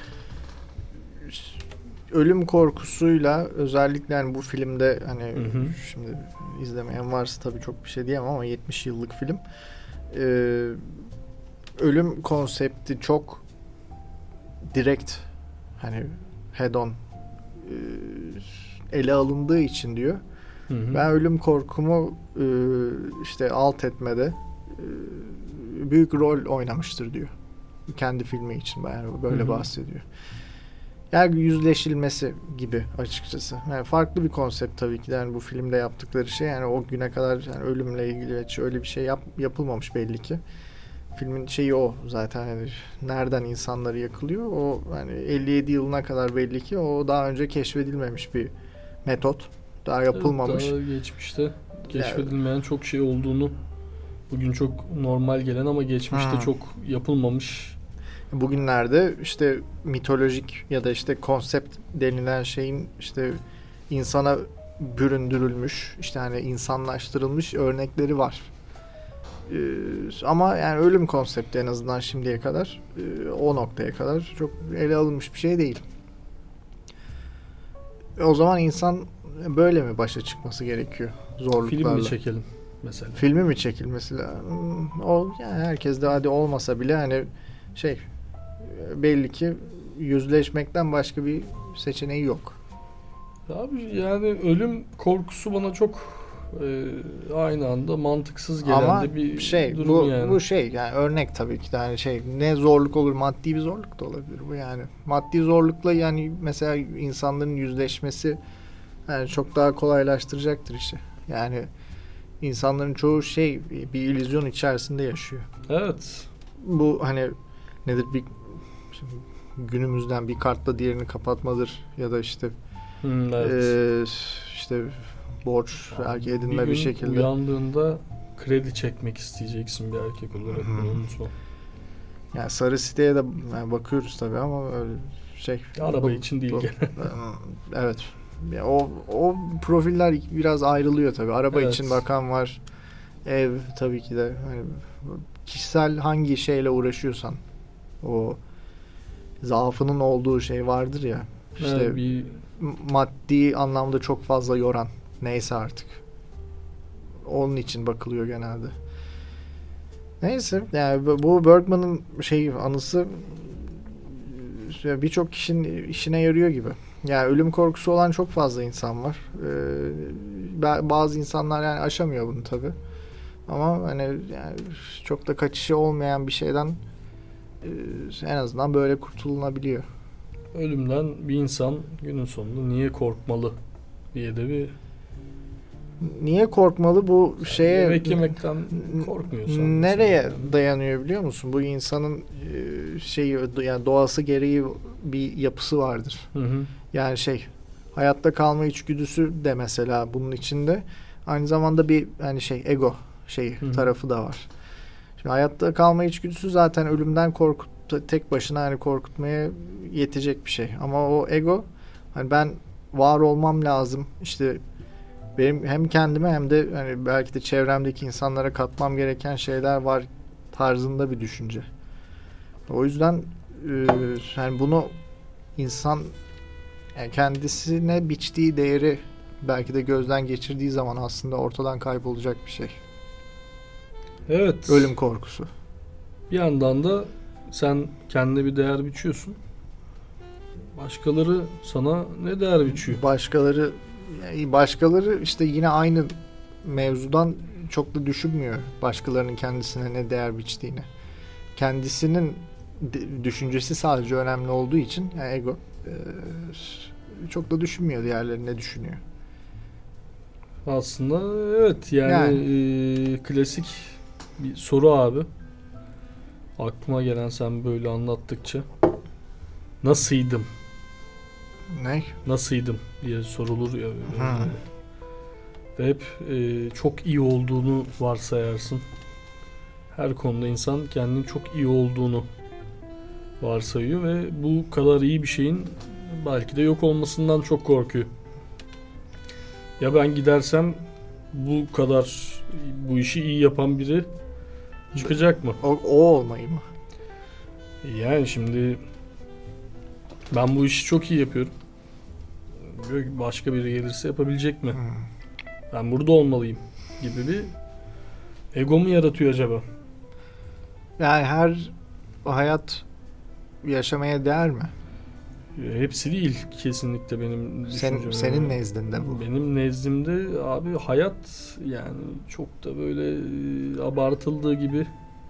Speaker 3: Ölüm korkusuyla özellikle yani bu filmde hani Hı-hı. şimdi izlemeyen varsa tabii çok bir şey diyemem ama yetmiş yıllık film. Ee, ölüm konsepti çok direkt hani head on e, ele alındığı için diyor. Hı hı. Ben ölüm korkumu e, işte alt etmede e, büyük rol oynamıştır diyor. Kendi filmi için yani böyle hı hı. bahsediyor. Yani yüzleşilmesi gibi açıkçası. Yani farklı bir konsept tabii ki de yani bu filmde yaptıkları şey yani o güne kadar yani ölümle ilgili öyle bir şey yap, yapılmamış belli ki. Filmin şeyi o zaten yani nereden insanları yakılıyor o yani elli yedi yılına kadar belli ki o daha önce keşfedilmemiş bir metot. Daha yapılmamış.
Speaker 2: Evet, daha geçmişte keşfedilmeyen yani, çok şey olduğunu bugün çok normal gelen ama geçmişte hmm. çok yapılmamış.
Speaker 3: Bugünlerde işte mitolojik ya da işte konsept denilen şeyin işte insana büründürülmüş işte hani insanlaştırılmış örnekleri var. Ee, ama yani ölüm konsepti en azından şimdiye kadar e, o noktaya kadar çok ele alınmış bir şey değil. O zaman insan böyle mi başa çıkması gerekiyor zorluklarla?
Speaker 2: Film mi çekelim mesela?
Speaker 3: Filmi mi çekilmesi lazım? O yani herkes de hadi olmasa bile hani şey belli ki yüzleşmekten başka bir seçeneği yok.
Speaker 2: Abi yani ölüm korkusu bana çok e, aynı anda mantıksız gelen
Speaker 3: Ama
Speaker 2: de bir
Speaker 3: şey,
Speaker 2: durum
Speaker 3: bu,
Speaker 2: yani.
Speaker 3: Bu şey yani örnek tabii ki de yani şey ne zorluk olur maddi bir zorluk da olabilir bu yani. Maddi zorlukla yani mesela insanların yüzleşmesi yani çok daha kolaylaştıracaktır işi. Yani insanların çoğu şey bir illüzyon içerisinde yaşıyor.
Speaker 2: Evet.
Speaker 3: Bu hani nedir bir günümüzden bir kartla diğerini kapatmadır ya da işte
Speaker 2: hmm, evet.
Speaker 3: e, işte borç vergi edinme bir, bir şekilde.
Speaker 2: Uyandığında kredi çekmek isteyeceksin bir erkek olarak. Hmm.
Speaker 3: Yani sarı siteye de yani bakıyoruz tabii ama öyle şey.
Speaker 2: Araba bu, için değil gene.
Speaker 3: Evet. Yani o o profiller biraz ayrılıyor tabii. Araba evet. için bakan var. Ev tabii ki de hani kişisel hangi şeyle uğraşıyorsan o zaafının olduğu şey vardır ya. İşte
Speaker 2: evet, bir...
Speaker 3: maddi anlamda çok fazla yoran neyse artık. Onun için bakılıyor genelde. Neyse yani bu Bergman'ın şey anısı birçok kişinin işine yarıyor gibi. Yani ölüm korkusu olan çok fazla insan var. Ee, bazı insanlar yani aşamıyor bunu tabii. Ama hani yani çok da kaçışı olmayan bir şeyden e, en azından böyle kurtulunabiliyor.
Speaker 2: Ölümden bir insan günün sonunda niye korkmalı diye de bir
Speaker 3: niye korkmalı bu şeye
Speaker 2: yemek yemekten korkmuyorsan
Speaker 3: nereye yani dayanıyor biliyor musun? Bu insanın e, şeyi yani doğası gereği bir yapısı vardır.
Speaker 2: Hı hı.
Speaker 3: Yani şey hayatta kalma içgüdüsü de mesela bunun içinde aynı zamanda bir hani şey ego şey hı hı. tarafı da var. Şimdi hayatta kalma içgüdüsü zaten ölümden korkut tek başına hani korkutmaya yetecek bir şey. Ama o ego hani ben var olmam lazım. İşte benim hem kendime hem de hani belki de çevremdeki insanlara katmam gereken şeyler var tarzında bir düşünce. O yüzden e, yani bunu insan yani kendisine biçtiği değeri belki de gözden geçirdiği zaman aslında ortadan kaybolacak bir şey.
Speaker 2: Evet.
Speaker 3: Ölüm korkusu.
Speaker 2: Bir yandan da sen kendine bir değer biçiyorsun. Başkaları sana ne değer biçiyor?
Speaker 3: Başkaları başkaları işte yine aynı mevzudan çok da düşünmüyor başkalarının kendisine ne değer biçtiğini. Kendisinin düşüncesi sadece önemli olduğu için, yani ego çok da düşünmüyor diğerleri ne düşünüyor.
Speaker 2: Aslında evet yani, yani. E, klasik bir soru abi. Aklıma gelen sen böyle anlattıkça. Nasıldım?
Speaker 3: Ne?
Speaker 2: Nasıldım diye sorulur ya. Hmm. Ve hep e, çok iyi olduğunu varsayarsın. Her konuda insan kendinin çok iyi olduğunu varsayıyor ve bu kadar iyi bir şeyin belki de yok olmasından çok korkuyor. Ya ben gidersem bu kadar bu işi iyi yapan biri çıkacak mı?
Speaker 3: O, o olmayı mı?
Speaker 2: Yani şimdi ben bu işi çok iyi yapıyorum. Başka biri gelirse yapabilecek mi? Hmm. Ben burada olmalıyım gibi bir ego mu yaratıyor acaba?
Speaker 3: Yani her hayat yaşamaya değer mi?
Speaker 2: Hepsi değil kesinlikle benim
Speaker 3: Sen,
Speaker 2: düşüncem.
Speaker 3: Senin nezdinde bu.
Speaker 2: Benim nezdimde abi hayat yani çok da böyle abartıldığı gibi.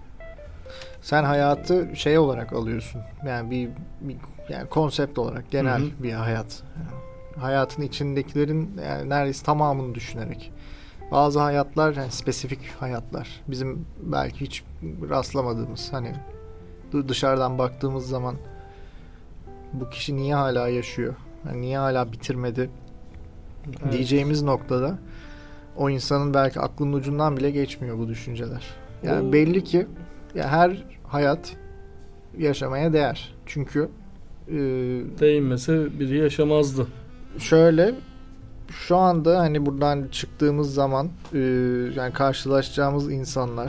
Speaker 3: Sen hayatı şey olarak alıyorsun. Yani bir, bir yani konsept olarak genel Hı-hı. bir hayat. Yani hayatın içindekilerin yani neredeyse tamamını düşünerek. Bazı hayatlar yani spesifik hayatlar. Bizim belki hiç rastlamadığımız, hani dışarıdan baktığımız zaman bu kişi niye hala yaşıyor? Yani niye hala bitirmedi? Evet. Diyeceğimiz noktada o insanın belki aklının ucundan bile geçmiyor bu düşünceler. Yani o... belli ki ya her hayat yaşamaya değer. Çünkü e,
Speaker 2: değinmese biri yaşamazdı.
Speaker 3: Şöyle şu anda hani buradan çıktığımız zaman e, yani karşılaşacağımız insanlar,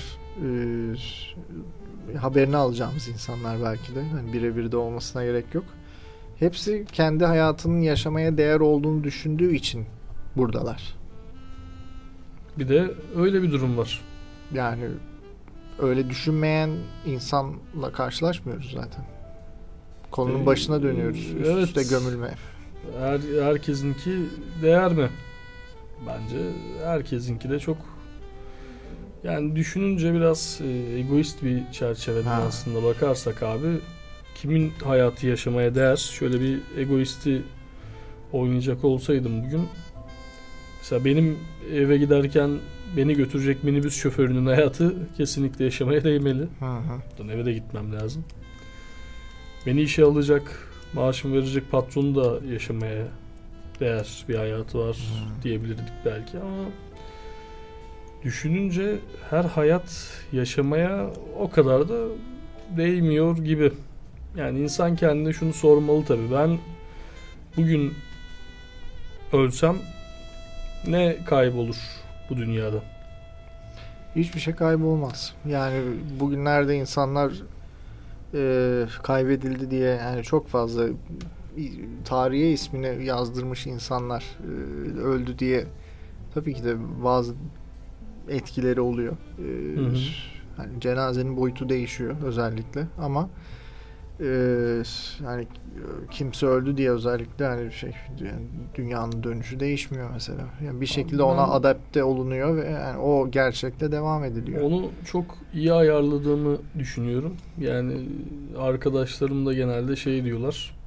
Speaker 3: e, haberini alacağımız insanlar belki de yani birebir de olmasına gerek yok. Hepsi kendi hayatının yaşamaya değer olduğunu düşündüğü için buradalar.
Speaker 2: Bir de öyle bir durum var.
Speaker 3: Yani öyle düşünmeyen insanla karşılaşmıyoruz zaten. Konunun ee, başına dönüyoruz. Üst evet. üste gömülme.
Speaker 2: Her, herkesinki değer mi? Bence herkesinki de çok, yani düşününce biraz e, egoist bir çerçeveden ha. aslında bakarsak abi, kimin hayatı yaşamaya değer? Şöyle bir egoisti oynayacak olsaydım bugün, mesela benim eve giderken beni götürecek minibüs şoförünün hayatı kesinlikle yaşamaya değmeli. Buradan eve de gitmem lazım. Beni işe alacak, maaşımı verecek patronu da yaşamaya değer bir hayatı var hmm. diyebilirdik belki, ama düşününce her hayat yaşamaya o kadar da değmiyor gibi. Yani insan kendine şunu sormalı tabii. Ben bugün ölsem ne kaybolur bu dünyada?
Speaker 3: Hiçbir şey kaybolmaz. Yani bugünlerde insanlar e, kaybedildi diye yani çok fazla tarihe ismini yazdırmış insanlar e, öldü diye tabii ki de bazı etkileri oluyor. E, hı hı. Yani cenazenin boyutu değişiyor özellikle, ama e, yani kimse öldü diye özellikle hani şey yani dünyanın dönüşü değişmiyor mesela. Yani bir şekilde ona adapte olunuyor ve yani o gerçekte devam ediliyor.
Speaker 2: Onu çok iyi ayarladığımı düşünüyorum. Yani arkadaşlarım da genelde şey diyorlar.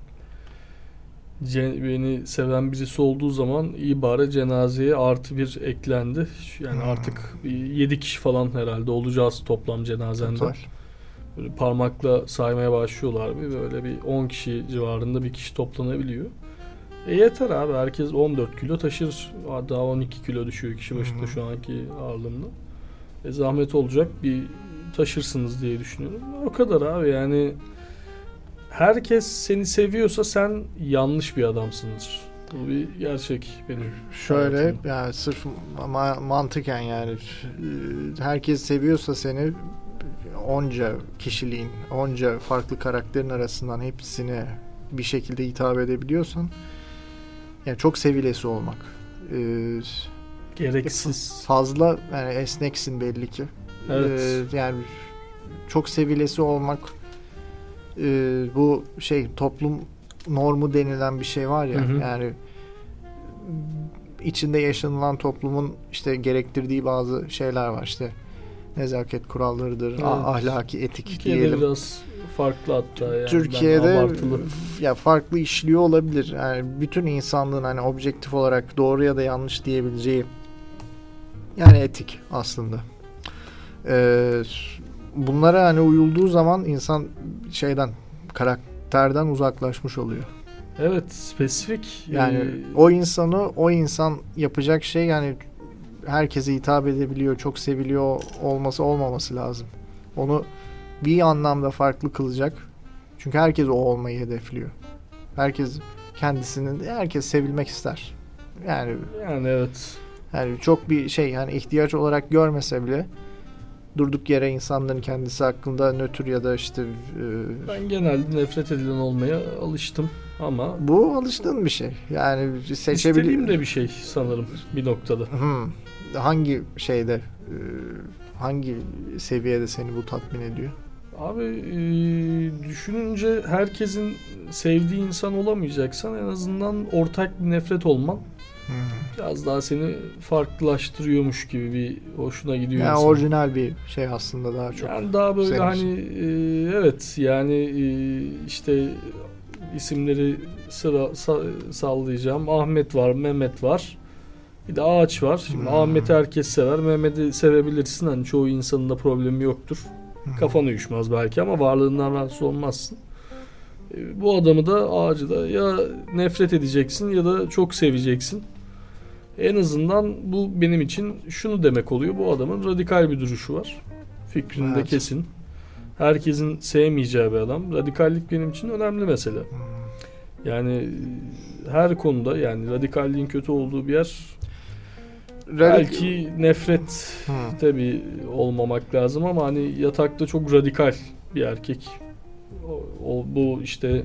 Speaker 2: Beni seven birisi olduğu zaman ibare cenazeye artı bir eklendi. Yani hmm. artık yedi kişi falan herhalde olacağız toplam cenazende. Total. Böyle parmakla saymaya başlıyorlar. Bir böyle bir on kişi civarında bir kişi toplanabiliyor. E yeter abi, herkes on dört kilo taşır. Daha on iki kilo düşüyor kişi başında hmm. şu anki ağırlığımda. E zahmet olacak, bir taşırsınız diye düşünüyorum. O kadar abi, yani herkes seni seviyorsa sen yanlış bir adamsındır. Bu bir gerçek benim.
Speaker 3: Şöyle hayatımda. Yani sırf ma- mantıken yani herkes seviyorsa seni, onca kişiliğin, onca farklı karakterin arasından hepsine bir şekilde hitap edebiliyorsan, yani çok sevilesi olmak e,
Speaker 2: Gereksiz.
Speaker 3: fazla yani esneksin belli ki.
Speaker 2: Evet.
Speaker 3: E, yani çok sevilesi olmak, e, bu şey toplum normu denilen bir şey var ya,
Speaker 2: Hı hı.
Speaker 3: yani içinde yaşanılan toplumun işte gerektirdiği bazı şeyler var, işte nezaket kurallarıdır,
Speaker 2: Evet.
Speaker 3: a- ahlaki etik
Speaker 2: Türkiye'de
Speaker 3: diyelim.
Speaker 2: biraz farklı hatta yani.
Speaker 3: Türkiye'de
Speaker 2: Abartılı.
Speaker 3: ya farklı işliyor olabilir. Yani bütün insanlığın hani objektif olarak doğru ya da yanlış diyebileceği yani etik aslında. Ee, bunlara hani uyulduğu zaman insan şeyden, karakterden uzaklaşmış oluyor.
Speaker 2: Evet, spesifik.
Speaker 3: Yani
Speaker 2: e,
Speaker 3: o insanı o insan yapacak şey, yani herkese hitap edebiliyor, çok seviliyor olması olmaması lazım. Onu bir anlamda farklı kılacak. Çünkü herkes o olmayı hedefliyor. Herkes kendisinin, herkes sevilmek ister. Yani
Speaker 2: yani evet.
Speaker 3: yani çok bir şey, yani ihtiyaç olarak görmese bile durduk yere insanların kendisi hakkında nötr ya da işte e,
Speaker 2: Ben genelde nefret edilen olmaya alıştım ama
Speaker 3: bu alıştığın bir şey. Yani seçebilir.
Speaker 2: istediğim de bir şey sanırım bir noktada.
Speaker 3: Hmm. Hangi şeyde, e, hangi seviyede seni bu tatmin ediyor?
Speaker 2: Abi e, düşününce herkesin sevdiği insan olamayacaksan en azından ortak bir nefret olman
Speaker 3: Hmm.
Speaker 2: biraz daha seni farklılaştırıyormuş gibi bir hoşuna gidiyor
Speaker 3: Yani
Speaker 2: insan.
Speaker 3: orijinal bir şey aslında daha çok.
Speaker 2: Yani daha böyle
Speaker 3: senin
Speaker 2: hani e, evet yani e, işte isimleri sıra sa- sallayacağım. Ahmet var, Mehmet var. Bir de Ağaç var. Şimdi
Speaker 3: Hmm.
Speaker 2: Ahmet'i herkes sever. Mehmet'i sevebilirsin. Hani çoğu insanın da problemi yoktur.
Speaker 3: Hmm.
Speaker 2: Kafan uyuşmaz belki ama varlığından rahatsız olmazsın. E, bu adamı da Ağacı da ya nefret edeceksin ya da çok seveceksin. En azından bu benim için şunu demek oluyor. Bu adamın radikal bir duruşu var. Fikrinde
Speaker 3: Evet.
Speaker 2: kesin. Herkesin sevmeyeceği bir adam. Radikallik benim için önemli mesele.
Speaker 3: Hmm.
Speaker 2: Yani her konuda, yani radikalliğin kötü olduğu bir yer
Speaker 3: Radik-
Speaker 2: belki nefret
Speaker 3: Hmm.
Speaker 2: tabii olmamak lazım ama hani yatakta çok radikal bir erkek. O, o- bu işte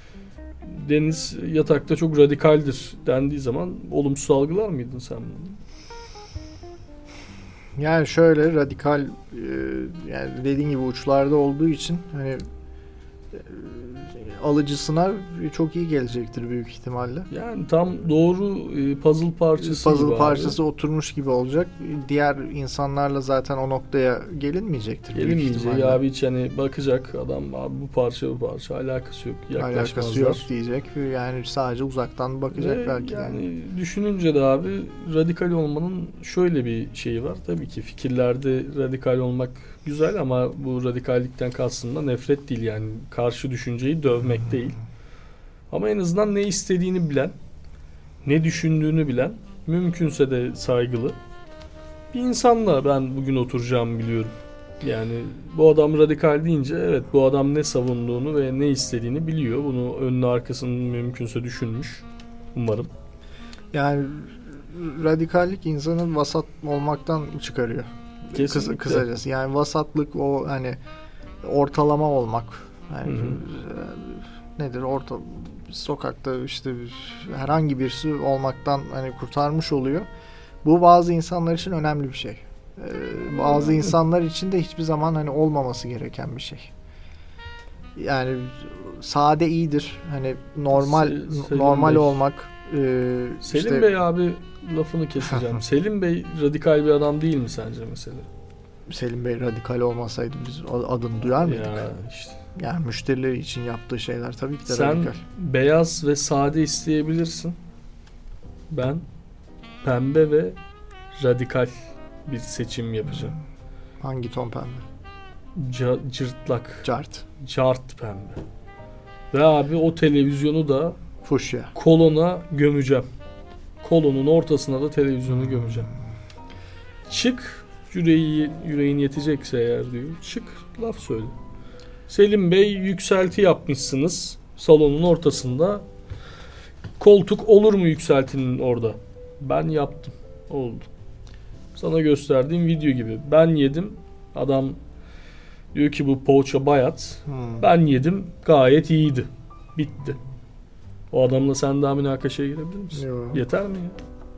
Speaker 2: Deniz yatakta çok radikaldir dendiği zaman olumsuz algılar mıydın sen bunu?
Speaker 3: Yani şöyle radikal, e, yani dediğin gibi uçlarda olduğu için hani e, alıcısına çok iyi gelecektir büyük ihtimalle.
Speaker 2: Yani tam doğru e, puzzle parçası
Speaker 3: Puzzle
Speaker 2: gibi abi.
Speaker 3: parçası oturmuş gibi olacak. Diğer insanlarla zaten o noktaya gelinmeyecektir büyük
Speaker 2: Gelinmeyecek
Speaker 3: ihtimalle.
Speaker 2: abi, hiç hani bakacak adam, abi bu parça bu parça alakası yok, yaklaşmazlar.
Speaker 3: Alakası yok diyecek. Yani sadece uzaktan bakacak
Speaker 2: Ve
Speaker 3: belki.
Speaker 2: yani düşününce de abi radikal olmanın şöyle bir şeyi var. Tabii ki fikirlerde radikal olmak güzel ama bu radikallikten kastım da nefret değil, yani karşı düşünceyi dövmek
Speaker 3: Hmm.
Speaker 2: değil. Ama en azından ne istediğini bilen, ne düşündüğünü bilen, mümkünse de saygılı bir insanla ben bugün oturacağımı biliyorum. Yani bu adam radikal deyince evet, bu adam ne savunduğunu ve ne istediğini biliyor. Bunu önünü arkasını mümkünse düşünmüş. Umarım.
Speaker 3: Yani radikallik insanı vasat olmaktan çıkarıyor. Kısa,
Speaker 2: Kesinlikle.
Speaker 3: kısacası. Yani vasatlık o hani ortalama olmak. Yani
Speaker 2: Hı hı.
Speaker 3: e, nedir? Orta sokakta işte herhangi birisi olmaktan hani kurtarmış oluyor. Bu bazı insanlar için önemli bir şey. Ee, bazı insanlar için de hiçbir zaman hani olmaması gereken bir şey. Yani sade iyidir. Hani normal
Speaker 2: Se- Selim
Speaker 3: normal
Speaker 2: Bey.
Speaker 3: olmak. e,
Speaker 2: Selim
Speaker 3: işte-
Speaker 2: Bey abi, lafını keseceğim. Selim Bey radikal bir adam değil mi sence mesela?
Speaker 3: Selim Bey radikal olmasaydı biz adını duyar mıydık?
Speaker 2: Ya işte.
Speaker 3: Yani müşterileri için yaptığı şeyler tabii ki de
Speaker 2: Sen
Speaker 3: radikal.
Speaker 2: beyaz ve sade isteyebilirsin. Ben pembe ve radikal bir seçim yapacağım.
Speaker 3: Hangi ton pembe?
Speaker 2: Ca- cırtlak,
Speaker 3: Cart.
Speaker 2: cart pembe. Ve abi o televizyonu da
Speaker 3: Fuşya.
Speaker 2: kolona gömeceğim. Kolonun ortasına da televizyonu gömeceğim. Çık, yüreği, yüreğin yetecekse eğer diyor. Çık, laf söyle. Selim Bey, yükselti yapmışsınız salonun ortasında. Koltuk olur mu yükseltinin orada? Ben yaptım. Oldu. Sana gösterdiğim video gibi. Ben yedim. Adam diyor ki bu poğaça bayat.
Speaker 3: Hmm.
Speaker 2: Ben yedim. Gayet iyiydi. Bitti. O adamla sen daha münakaşaya girebilir misin?
Speaker 3: Yo.
Speaker 2: Yeter mi ya?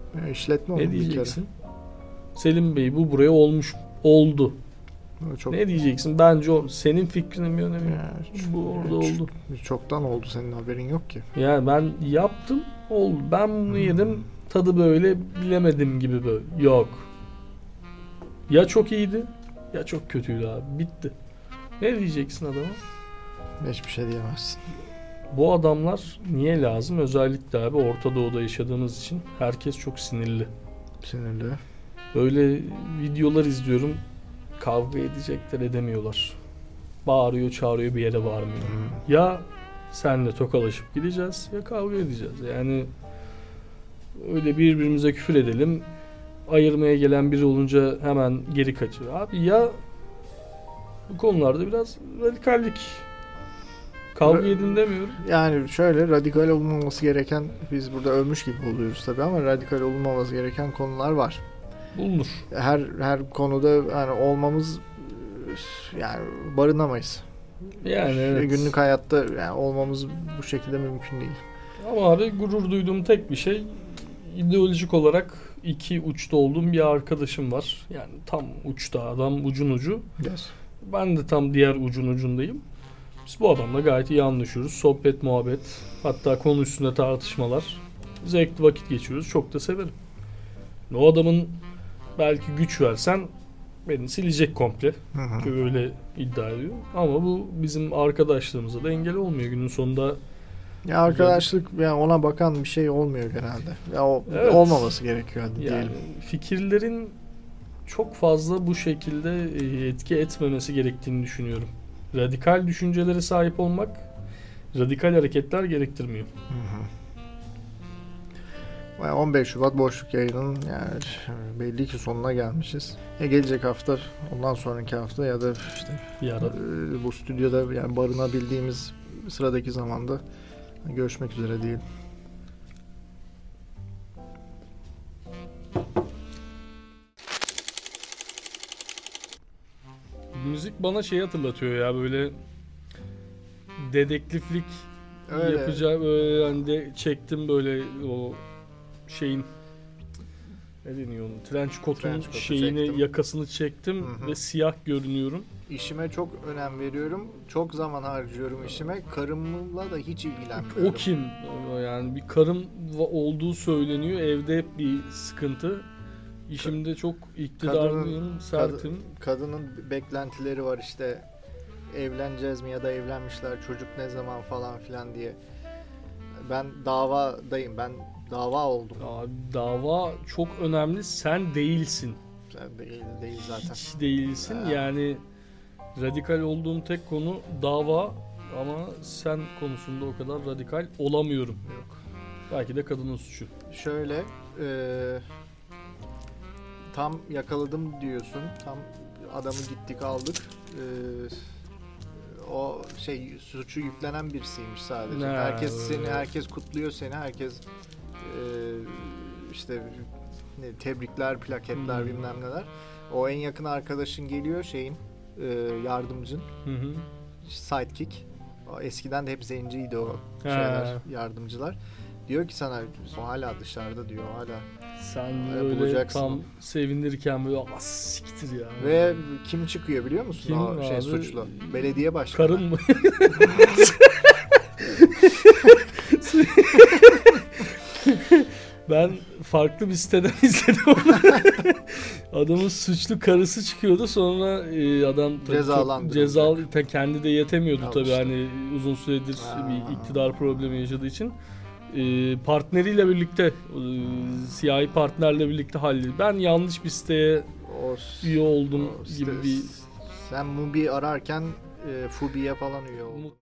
Speaker 3: Ya işletme onun
Speaker 2: Ne
Speaker 3: bir kere.
Speaker 2: diyeceksin? Selim Bey bu buraya olmuş. Oldu.
Speaker 3: O Çok,
Speaker 2: Ne diyeceksin? Bence o senin fikrinin bir önemi yok.
Speaker 3: Ya,
Speaker 2: Bu orada
Speaker 3: çok-
Speaker 2: oldu.
Speaker 3: Çoktan oldu, senin haberin yok ki.
Speaker 2: Yani ben yaptım. Oldu. Ben bunu yedim. Tadı böyle bilemedim gibi böyle. Yok. Ya çok iyiydi ya çok kötüydü abi. Bitti. Ne diyeceksin adama?
Speaker 3: Hiçbir şey diyemezsin.
Speaker 2: Bu adamlar niye lazım? Özellikle abi Orta Doğu'da yaşadığımız için herkes çok sinirli.
Speaker 3: Sinirli.
Speaker 2: Böyle videolar izliyorum. Kavga edecekler, edemiyorlar. Bağırıyor, çağırıyor, bir yere varmıyor.
Speaker 3: Hmm.
Speaker 2: Ya senle tokalaşıp gideceğiz ya kavga edeceğiz. Yani öyle birbirimize küfür edelim. Ayırmaya gelen biri olunca hemen geri kaçıyor. Abi ya bu konularda biraz radikallik. Kavga
Speaker 3: Ra-
Speaker 2: edin demiyorum.
Speaker 3: Yani şöyle, radikal olmaması gereken, biz burada övmüş gibi oluyoruz tabii ama radikal olmaması gereken konular var.
Speaker 2: Bulunur.
Speaker 3: Her her konuda yani olmamız, yani barınamayız.
Speaker 2: Yani evet.
Speaker 3: Günlük hayatta yani olmamız bu şekilde mümkün değil.
Speaker 2: Ama abi gurur duyduğum tek bir şey, ideolojik olarak iki uçta olduğum bir arkadaşım var. Yani tam uçta, adam ucun ucu.
Speaker 3: Yes.
Speaker 2: Ben de tam diğer ucun ucundayım. Biz bu adamla gayet iyi anlaşıyoruz. Sohbet, muhabbet, hatta konu üstünde tartışmalar. Zevkli vakit geçiriyoruz. Çok da severim. O adamın belki güç versen beni silecek komple.
Speaker 3: Hı hı.
Speaker 2: Ki öyle iddia ediyor. Ama bu bizim arkadaşlığımıza da engel olmuyor. Günün sonunda
Speaker 3: Ya arkadaşlık, yani ona bakan bir şey olmuyor genelde. Ya o
Speaker 2: Evet.
Speaker 3: olmaması gerekiyor hadi
Speaker 2: yani
Speaker 3: diyelim.
Speaker 2: fikirlerin çok fazla bu şekilde e, etki etmemesi gerektiğini düşünüyorum. Radikal düşüncelere sahip olmak radikal hareketler gerektirmiyor.
Speaker 3: Hı hı. Yani on beş Şubat boşluk yayının yani belli ki sonuna gelmişiz. Ya gelecek hafta, ondan sonraki hafta ya da işte
Speaker 2: Bir ara.
Speaker 3: e, bu stüdyoda yani barınabildiğimiz sıradaki zamanda görüşmek üzere diyelim.
Speaker 2: Müzik bana şey hatırlatıyor ya, böyle dedektiflik
Speaker 3: Öyle.
Speaker 2: yapacağı, böyle hani de çektim böyle o şeyin, ne deniyor onun, trench coat'un
Speaker 3: Trench coat'u
Speaker 2: şeyini
Speaker 3: çektim.
Speaker 2: yakasını çektim
Speaker 3: Hı hı.
Speaker 2: ve siyah görünüyorum.
Speaker 3: İşime çok önem veriyorum. Çok zaman harcıyorum işime. Karımla da hiç ilgilenmiyorum.
Speaker 2: O kim? Yani bir karım va- olduğu söyleniyor. Evde hep bir sıkıntı. İşimde çok iktidarlıyım, sertim.
Speaker 3: Kadının beklentileri var işte, evleneceğiz mi ya da evlenmişler, çocuk ne zaman falan filan diye. Ben davadayım. Ben dava oldum.
Speaker 2: Abi, dava çok önemli. Sen değilsin.
Speaker 3: Sen değil, değil zaten.
Speaker 2: Hiç değilsin.
Speaker 3: Ha.
Speaker 2: Yani radikal olduğum tek konu dava, ama sen konusunda o kadar radikal olamıyorum.
Speaker 3: Yok.
Speaker 2: Belki de kadının suçu.
Speaker 3: Şöyle e, tam yakaladım diyorsun. Tam adamı gittik aldık. E, o şey, suçu yüklenen birisiymiş sadece.
Speaker 2: Ne?
Speaker 3: Herkes seni, herkes kutluyor seni. Herkes e, işte ne, tebrikler, plaketler,
Speaker 2: Hmm.
Speaker 3: bilmem neler. O en yakın arkadaşın geliyor, şeyin e, yardımcın,
Speaker 2: Hı hı.
Speaker 3: sidekick. O eskiden de hep zenciydi o
Speaker 2: He.
Speaker 3: şeyler, yardımcılar. Diyor ki sana, o hala dışarıda diyor, hala.
Speaker 2: Sen
Speaker 3: Ee,
Speaker 2: böyle
Speaker 3: bulacaksın.
Speaker 2: tam sevinirken böyle ama siktir ya.
Speaker 3: Ve kim çıkıyor biliyor musun?
Speaker 2: Kim
Speaker 3: o şey
Speaker 2: abi?
Speaker 3: suçlu. Belediye başkanı.
Speaker 2: Karın mı? Ben farklı bir siteden izledim onu. Adamın suçlu karısı çıkıyordu, sonra e, adam tabii çok
Speaker 3: Cezalandırılacak.
Speaker 2: cezalı, ta- kendi de yetemiyordu
Speaker 3: Al
Speaker 2: tabii
Speaker 3: işte.
Speaker 2: hani uzun süredir
Speaker 3: Aa.
Speaker 2: bir iktidar problemi yaşadığı için. E, partneriyle birlikte, e, siyahi partnerle birlikte halledildi. Ben yanlış bir siteye
Speaker 3: O,
Speaker 2: üye oldum
Speaker 3: o
Speaker 2: gibi
Speaker 3: site-
Speaker 2: bir
Speaker 3: Sen Mubi ararken e, Fubi'ye falan üye oldun.
Speaker 2: umut